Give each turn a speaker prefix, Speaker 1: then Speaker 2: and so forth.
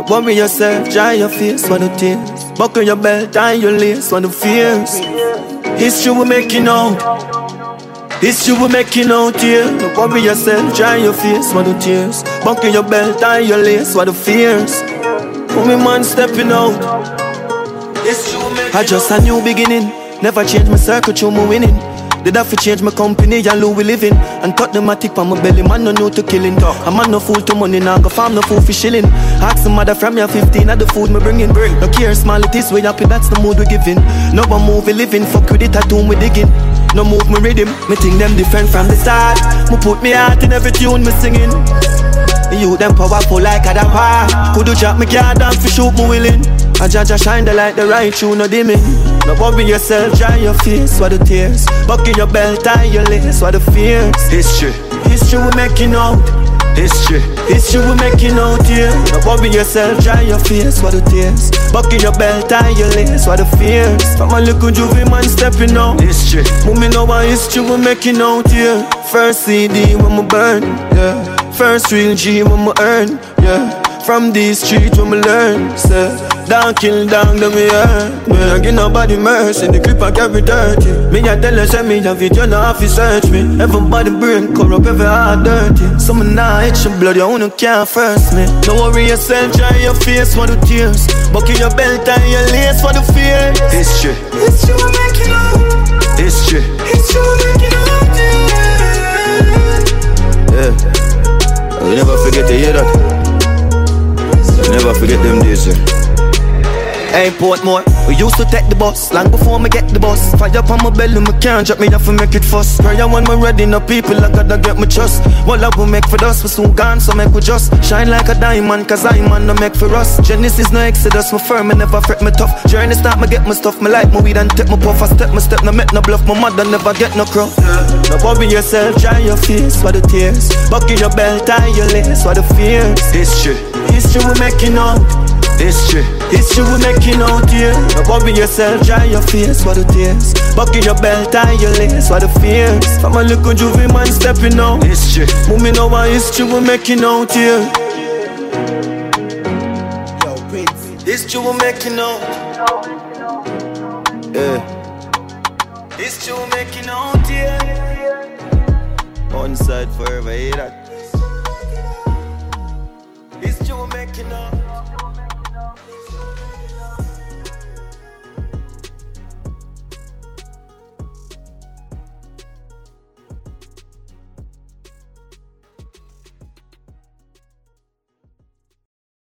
Speaker 1: Don't worry yourself, dry your face for the tears. Buckle your belt, tie your lace for the fears. History will make you know. History will make you out here. Don't worry yourself, dry your face for the tears. Buckle your belt, tie your lace for the fears. Homie man stepping out. I just a new beginning. Never change my circle, through my winning. Did I fi change my company, and who we living? And cut the matic on my belly, man no new to killing. A man no fool to money, now go farm no fool for shilling. Ask some mother from your 15 at the food me bringing. No care small it is, we happy, that's the mood we giving. No one move we living, fuck with it, I do we digging. No move me rhythm, me think them different from the start. Me put me heart in every tune me singing. You them powerful like a dapper. Could you drop me car down for shoot me willing? I judge shine the light, the right you no dimming. No worry yourself, dry your face for the tears. Buckle your belt, tie your lace for the fears. History will make you out. History will make you out here. No worry yourself, dry your face for the tears. Buckle your belt, tie your lace for the fears. From a little juvie man stepping out. History, me know what history will make you out here. First CD when me burn, yeah. First real G when me earn, yeah. From these streets when me learn, say don't kill down to me hurt. Me I give nobody mercy, the clip I carry dirty. Me I tell her send me a video, now have to search me. Everybody brain corrupt, every heart dirty. Some now itch your blood, you wanna can't first me. Don't worry yourself, dry your face for the tears. Buckle your belt and your lace for the fears. History will make you out. History will make you out, yeah. You never forget to hear that. You never forget them days, yeah. Hey, Portmore, we used to take the bus long before me get the bus. Fire up on my belly, me can't drop me off and make it fuss. Prayer when me ready, no people, I gotta get my trust. What love we make for us, we soon gone, so make we just shine like a diamond, cause I man no make for us. Genesis no exodus, my firm, me never fret me tough. Journey start, me get my stuff, me like my weed and take my puff. I step, no make no bluff, my mother never get no crow. No worry yourself, dry your face for the tears. Buckle your belt, tie your lace for the fears. History will make you know. History will make you out here. No worry yourself, dry your face for the tears. Buckle your belt, tie your lace for the fears. From a little juvie man stepping out. History, me know what history will make you out here. Yo, Prince. History will make you out. Yeah. History will make you out here. On side forever, hear that? History will make you out.